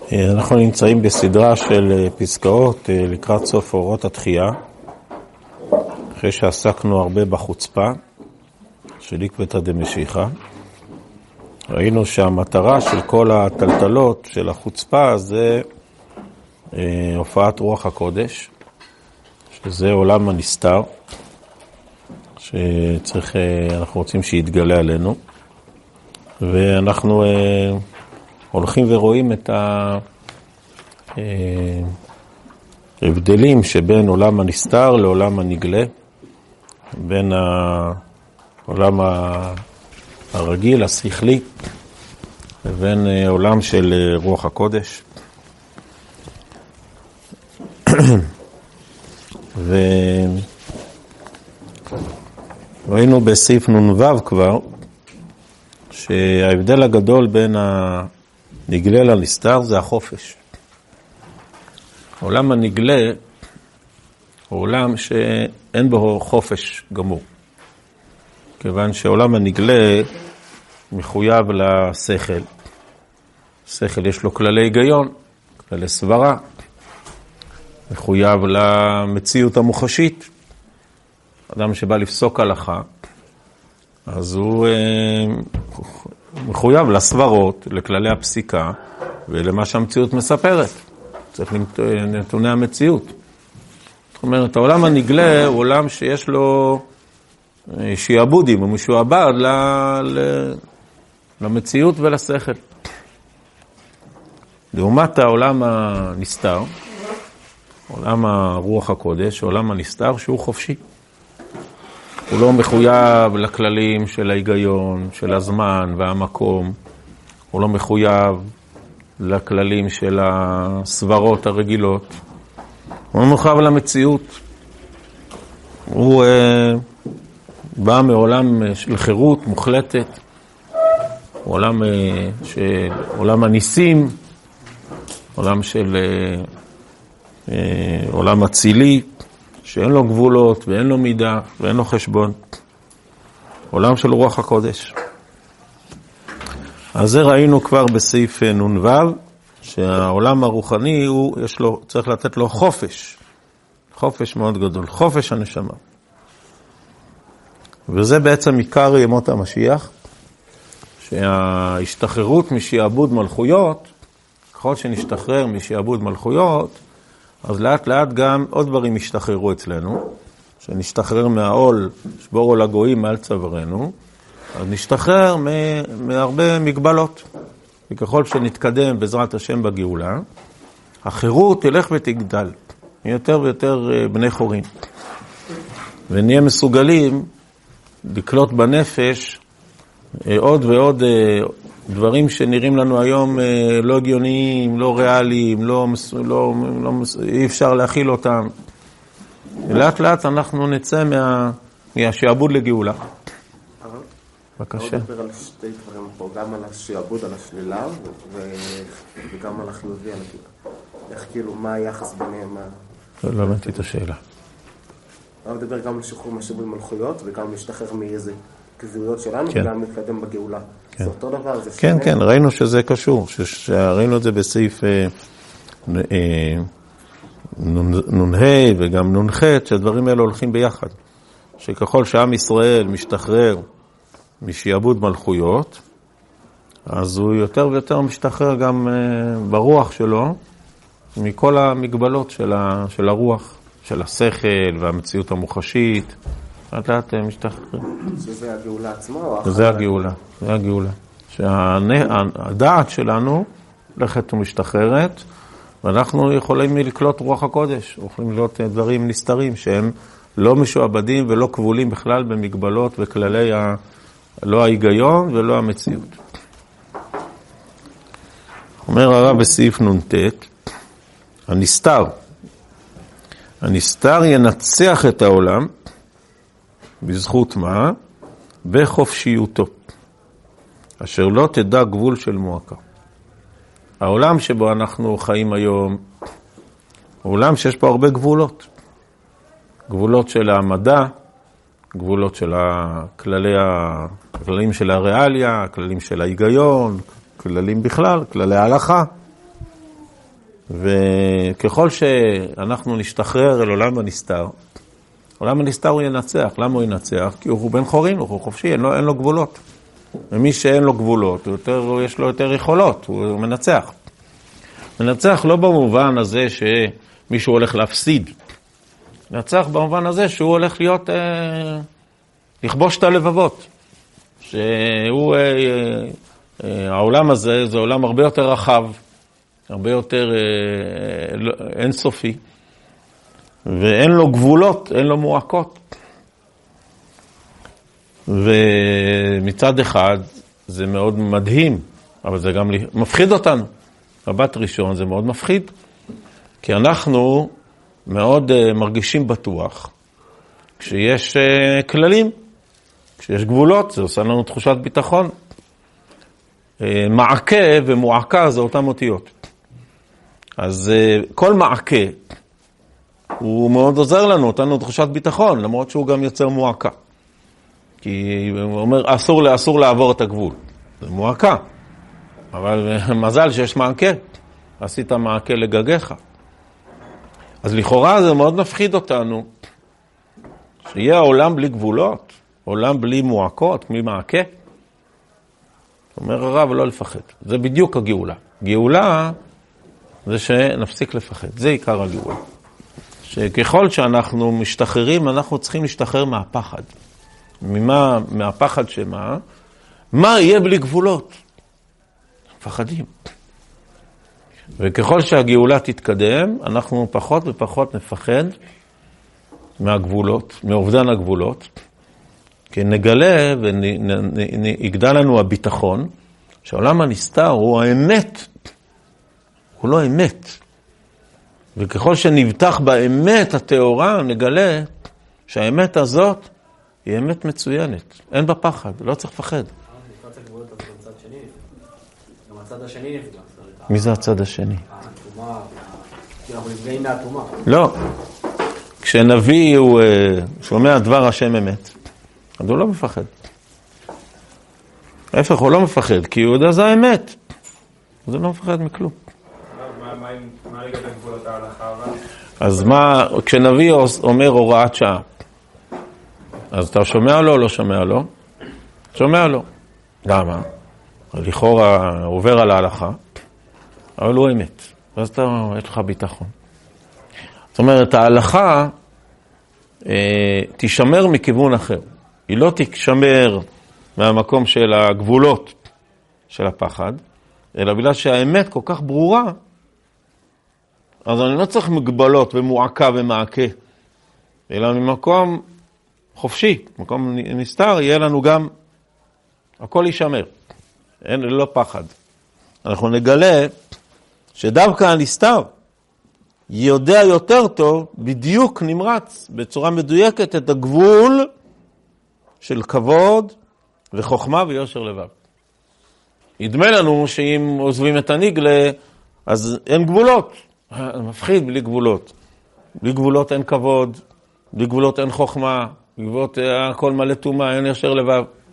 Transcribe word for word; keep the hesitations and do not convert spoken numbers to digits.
אנחנו נמצאים בסדרה של פסקאות לקראת סוף אורות התחייה, אחרי שעסקנו הרבה בחוצפה של עקבתא דמשיחא. ראינו שהמטרה של כל הטלטלות של החוצפה זה הופעת רוח הקודש, שזה עולם הנסתר, שצריך, אנחנו רוצים שיתגלה עלינו, ואנחנו הולכים ורואים את ההבדלים שבין עולם הנסתר לעולם הנגלה, בין העולם הרגיל, השכלי, לבין עולם של רוח הקודש. וראינו בסעיף נ"ו כבר, שההבדל הגדול בין הנגלה לנסתר זה החופש. העולם הנגלה הוא עולם שאין בו חופש גמור. כיוון שעולם הנגלה מחויב לשכל. שכל יש לו כללי היגיון, כללי סברה. מחויב למציאות המוחשית. אדם שבא לפסוק הלכה, אז הוא מחויב לסברות, לכללי הפסיקה, ולמה שהמציאות מספרת. צריך נתוני המציאות. זאת אומרת, העולם הנגלה הוא עולם שיש לו שיעבודים, הוא משועבד למציאות ולשכל. לעומת העולם הנסתר, עולם הרוח הקודש, עולם הנסתר שהוא חופשי. הוא לא מחויב לכללים של ההיגיון, של הזמן והמקום. הוא לא מחויב לכללים של הסברות הרגילות. הוא מחויב למציאות. הוא אה, בא מעולם של חירות מוחלטת, עולם, אה, של, עולם הניסים, עולם של אה, אה, עולם הצילי, שאין לו גבולות ואין לו מידה ואין לו חשבון. עולם של רוח הקודש. אז זה ראינו כבר בסעיף נ"ו, שהעולם הרוחני הוא, יש לו, צריך לתת לו חופש. חופש מאוד גדול. חופש הנשמה. וזה בעצם עיקר ימות המשיח, שההשתחררות משעבוד מלכויות, ככל שנשתחרר משעבוד מלכויות, אז לאט לאט גם עוד דברים השתחררו אצלנו, שנשתחרר מהעול, שבור עול הגויים מעל צווארנו, אז נשתחרר מהרבה מגבלות. וככל שנתקדם בעזרת השם בגאולה, החירות תלך ותגדל, יותר ויותר בני חורין. ונהיה מסוגלים לקלוט בנפש עוד ועוד דברים שנראים לנו היום לא הגיוניים, לא ריאליים, לא, לא, לא, אי אפשר להכיל אותם. לאט לאט אנחנו נצא מה, מהשעבוד לגאולה. בבקשה. אני מדבר על שתי דברים פה, גם על השעבוד, על השלילה, וגם על החיובי, על איך כאילו, מה היחס ביניהם. לא הבנתי את השאלה. אני מדבר גם על שחרור משאבות מלכויות, וגם להשתחרר מאיזה קביעויות שלנו, וגם להתקדם בגאולה. זה אותו דבר, זה כן, כן, ראינו שזה קשור, ראינו את זה בסעיף נ"ה וגם נ"ח, שהדברים האלה הולכים ביחד. שככל שעם ישראל משתחרר משעבוד מלכויות, אז הוא יותר ויותר משתחרר גם ברוח שלו, מכל המגבלות של הרוח, של השכל והמציאות המוחשית. לאט לאט משתחרר. שזה הגאולה עצמה או אחרת? זה הגאולה, זה הגאולה. שהדעת שלנו הולכת ומשתחררת, ואנחנו יכולים לקלוט רוח הקודש, יכולים לקלוט דברים נסתרים שהם לא משועבדים ולא כבולים בכלל במגבלות וכללי ה... לא ההיגיון ולא המציאות. אומר הרב בסעיף נ"ט, הנסתר, הנסתר ינצח את העולם, בזכות מה? בחופשיותו, אשר לא תדע גבול של מועקה. העולם שבו אנחנו חיים היום, הוא עולם שיש פה הרבה גבולות. גבולות של המדע, גבולות של הכללי, הכללים של הריאליה, כללים של ההיגיון, כללים בכלל, כללי ההלכה. וככל שאנחנו נשתחרר אל עולם הנסתר, עולם הנסתר הוא ינצח. למה הוא ינצח? כי הוא בן חורין, הוא חופשי, אין לו, אין לו גבולות. ומי שאין לו גבולות, הוא יותר, יש לו יותר יכולות, הוא מנצח. מנצח לא במובן הזה שמישהו הולך להפסיד. מנצח במובן הזה שהוא הולך להיות, אה, לכבוש את הלבבות. שהוא, אה, אה, העולם הזה, זה עולם הרבה יותר רחב, הרבה יותר אה, אינסופי, ואין לו גבולות, אין לו מועקות. ומצד אחד זה מאוד מדהים, אבל זה גם מפחיד אותנו. מבט ראשון זה מאוד מפחיד, כי אנחנו מאוד uh, מרגישים בטוח כשיש uh, כללים, כשיש גבולות, זה עושה לנו תחושת ביטחון. Uh, מעקה ומועקה זה אותם אותיות. אז uh, כל מעקה הוא מאוד עוזר לנו, אותנו תחושת ביטחון, למרות שהוא גם יוצר מועקה. כי הוא אומר, אסור, אסור לעבור את הגבול. זה מועקה. אבל מזל שיש מעקה. עשית מעקה לגגיך. אז לכאורה זה מאוד מפחיד אותנו, שיהיה העולם בלי גבולות, עולם בלי מועקות, בלי מעקה. אומר הרב, לא לפחד. זה בדיוק הגאולה. גאולה זה שנפסיק לפחד. זה עיקר הגאולה. שככל שאנחנו משתחררים, אנחנו צריכים להשתחרר מהפחד. ממה, מהפחד שמה? מה יהיה בלי גבולות? פחדים. וככל שהגאולה תתקדם, אנחנו פחות ופחות נפחד מהגבולות, מאובדן הגבולות, כי נגלה ויגדל לנו הביטחון, שהעולם הנסתר הוא האמת, הוא לא אמת. וככל שנבטח באמת התאורה, נגלה שהאמת הזאת היא אמת מצוינת. אין בה פחד, לא צריך לפחד. נפרץ הגבולות, אבל גם צד שני נפגע. גם הצד השני נפגע. מי זה הצד השני? התאומה, כי אנחנו נפגעים מהתאומה. לא. כשנביא הוא שומע דבר השם אמת, אז הוא לא מפחד. ההפך, הוא לא מפחד, כי הוא יודע זה האמת. אז הוא לא מפחד מכלום. מה רגע בגבולות ההלכה? אז מה, כשנביא אומר הוראת שעה, אז אתה שומע לו או לא שומע לו? שומע לו. למה? לכאורה עובר על ההלכה, אבל הוא אמת. ואז אתה, יש לך ביטחון. זאת אומרת, ההלכה אה, תשמר מכיוון אחר. היא לא תשמר מהמקום של הגבולות של הפחד, אלא בגלל שהאמת כל כך ברורה, אז אני לא צריך מגבלות ומועקה ומעקה, אלא ממקום חופשי, מקום נסתר, יהיה לנו גם, הכל יישמר. אין, לא פחד. אנחנו נגלה שדווקא הנסתר יודע יותר טוב, בדיוק נמרץ, בצורה מדויקת, את הגבול של כבוד וחוכמה ויושר לבב. ידמה לנו שאם עוזבים את הנגלה, אז אין גבולות. מפחיד בלי גבולות. בלי גבולות אין כבוד, בלי גבולות אין חוכמה, בלי גבולות הכל מלא תומה, אין יושר לבב.